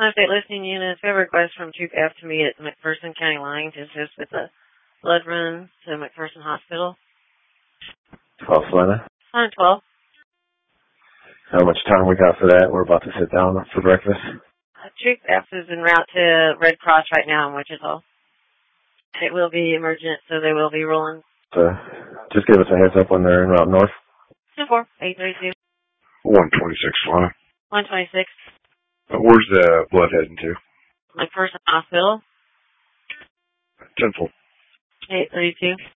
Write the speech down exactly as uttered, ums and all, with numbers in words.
Sun State Listening Units, we have a request from Troop F to meet at the McPherson County line to assist with a blood run to McPherson Hospital. twelve, Selena. one twelve. How much time we got for that? We're about to sit down for breakfast. Uh, Troop F is en route to Red Cross right now in Wichita. It will be emergent, so they will be rolling. So, just give us a heads up when they're en route north. two four eight three two. one twenty-six, Selena. one twenty-six. Uh, where's the blood heading to? McPherson Hospital. ten four. eight three two.